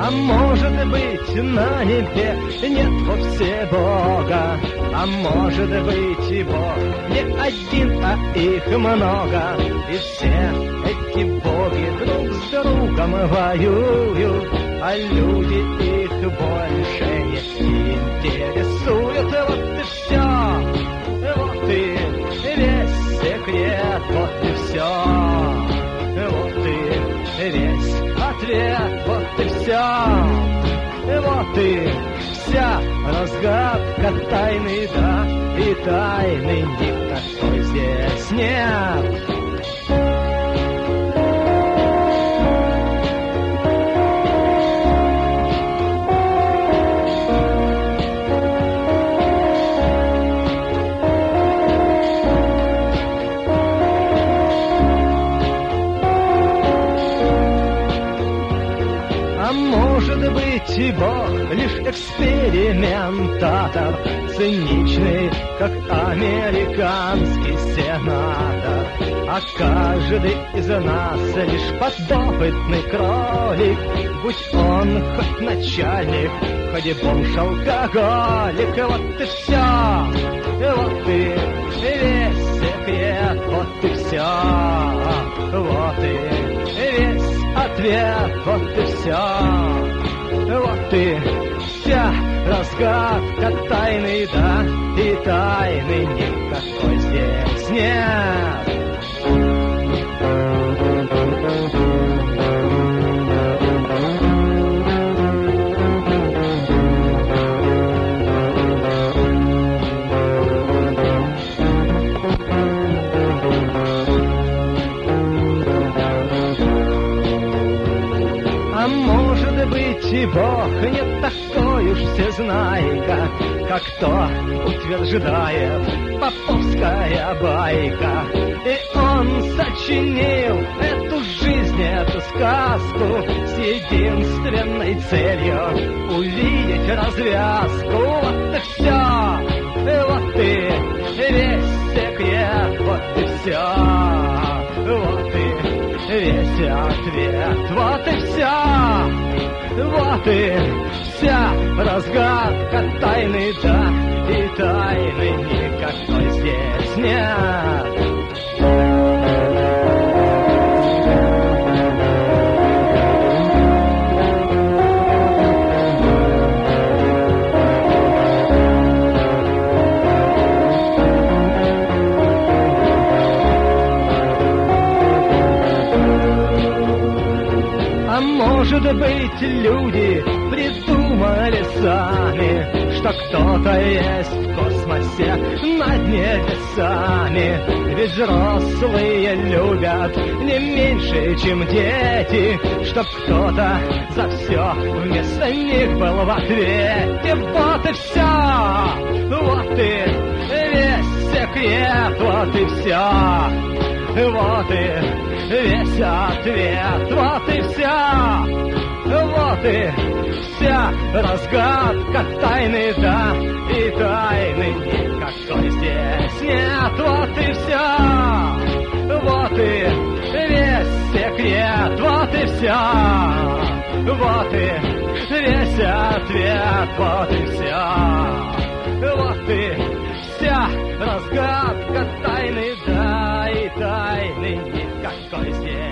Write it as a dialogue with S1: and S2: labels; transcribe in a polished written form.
S1: А может быть, на небе нет вовсе Бога, а может быть и Бог не один, а их много. И все эти боги друг с другом воюют, а люди их больше не интересуют. Вот и все, вот и весь секрет, вот и все, вот и весь ответ, вот и все, вот и вся разгадка тайны, да, и тайны никакой здесь нет. А может быть и Бог лишь экспериментатор, циничный, как американский сенатор. А каждый из нас лишь подопытный кролик, будь он хоть начальник, хоть бомж-алкоголик. Вот и все, вот и весь секрет, вот и все, вот и весь ответ, вот и все, вот и вся разгадка тайны, да, и тайны никакой здесь нет. А может быть и Бог не такой уж всезнайка, как то утверждает поповская байка. И он сочинил эту жизнь, эту сказку с единственной целью увидеть развязку. Вот и все, вот и весь секрет, вот и все, вот и весь ответ, вот и вся, вот и вся разгадка тайны, да, и тайны никакой здесь нет. А может быть, люди придумали сами, что кто-то есть в космосе над небесами. Ведь взрослые любят не меньше, чем дети, чтоб кто-то за все вместо них был в ответе. Вот и все, вот и весь секрет, вот и все, вот и весь ответ, вот и вся, вот и вся разгадка тайны, да, и тайны никакой здесь нет. Вот и вся, вот и весь секрет, вот и вся, вот и весь ответ, вот и вся, вот и вся разгадка тайны, да, и тайны никакой здесь.